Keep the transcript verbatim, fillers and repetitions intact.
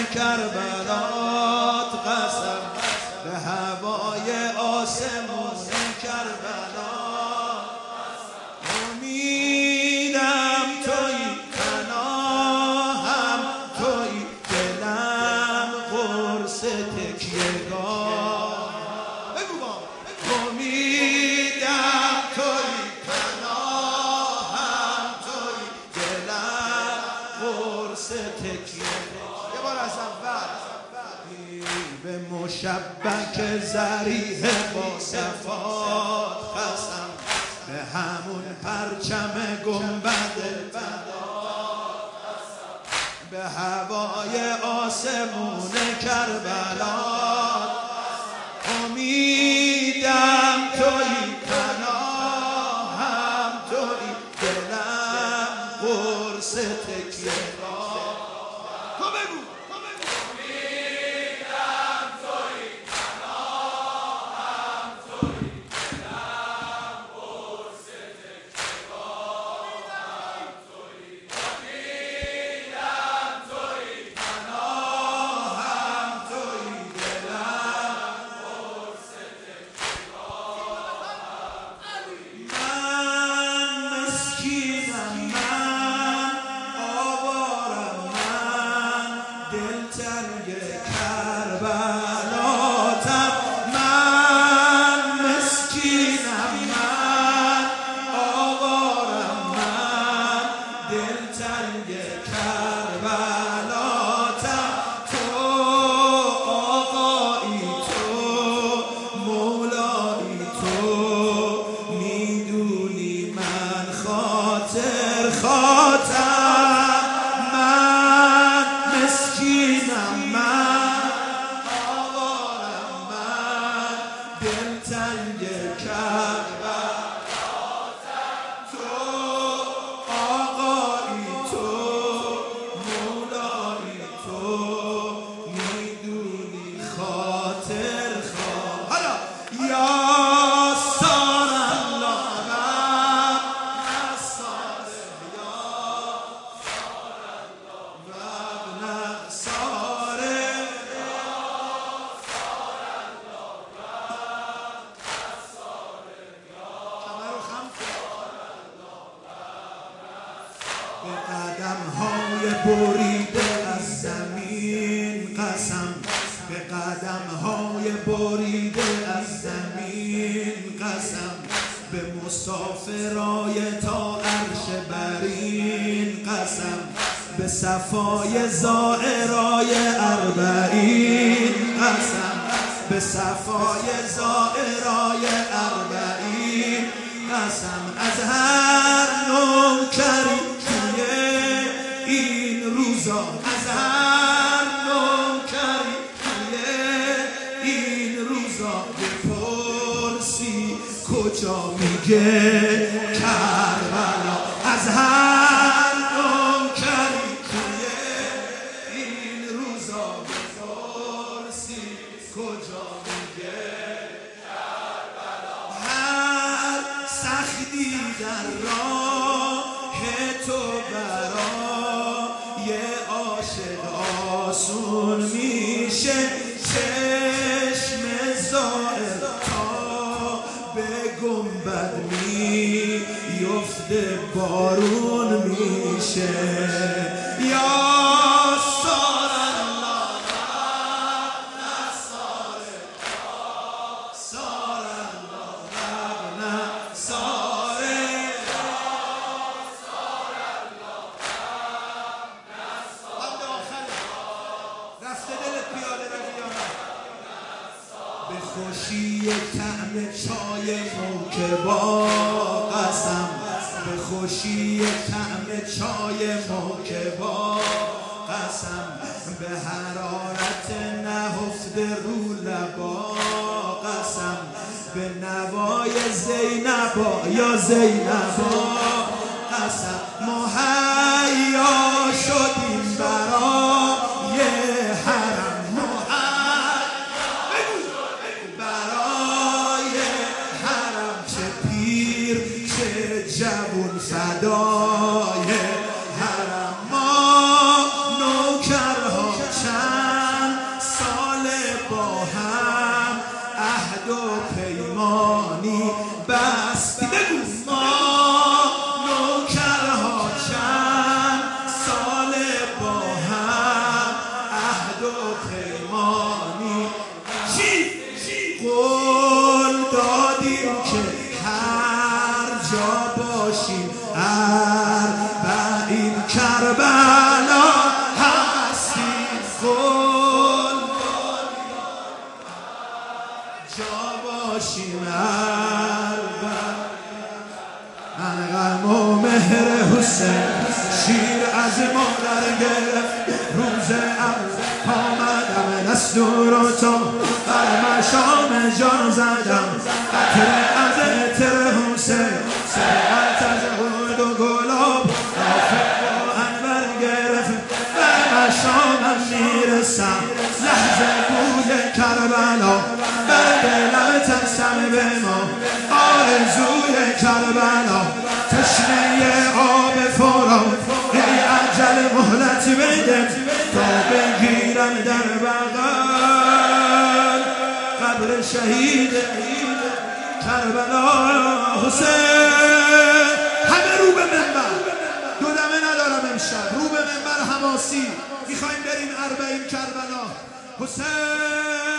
کربلات قسم به هوای آسمون کربلا امیدم توی پناهم توی دلم قرص تکیهگاه امیدم توی پناهم توی دلم قرص تکیهگاه. یه بار از اول به مشبک ذریح با صفات قسم به همون پرچم گنبد به هوای آسمون کربلا امیدم توی پناهم توی دلم قرص تکیهگاه. تو بگو به قدم های بریده از زمین قسم به قدم های بریده از زمین قسم به مسافرای تا عرش برین قسم به صفای زائرای اربعین قسم به صفای زائرای اربعین قسم از هر نوکری این روزا از هر نوکری این روزا بپرسی کجا میگه کربلا از هر نوکری این روزا بپرسی کجا میگه کربلا هر سختی در راه تو برای عاشق آسون میشه چشم زائر تا به گنبد میفته بارون میشه یا به خوشی طعم چای موکبا قسم به خوشی طعم چای موکبا قسم به حرارت نهفته رو لبا قسم به نوای زینبا یا زینبا قسم مهیا شدیم برای حرم جوون فدای حرم ما نوکرها چند و این کربلا هستی خون جا باشی من غم و مهر حسین شیر از مادر گرفت روز آمدم دستور و تو بر مشام جان زدم عطر از عطر حسین سرعت از عود و گلاب رافق و انور گرفت بر مشامم میرسم لحظه بوی کربلا بر دلم ترسم به ما آرزوی کربلا تشنه آب فرات ای عجل مهلت بده تا بگیرم در بغل قبر شهید کربلا حسین. همه رو به منبر، دو دمه ندارم امشب، رو به منبر حماسی میخوایم بریم اربعین کربلا حسین.